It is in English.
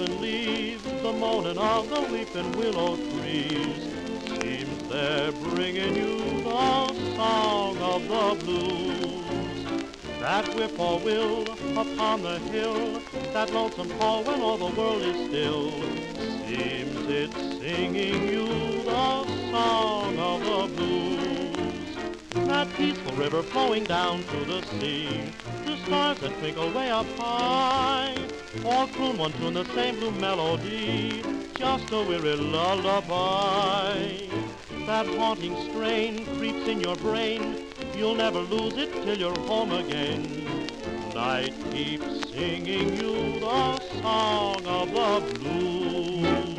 fallen leaves, the moaning of the weeping willow trees, seems they're bringing you the song of the blues. That whippoorwill upon the hill, that lonesome call when all the world is still, seems it's singing you the song of the blues. That peaceful river flowing down to the sea, the stars that twinkle way up high, all croon one tune the same blue melody, just a weary lullaby. That haunting strain creeps in your brain, you'll never lose it till you're home again. Night keeps singing you the song of the blues.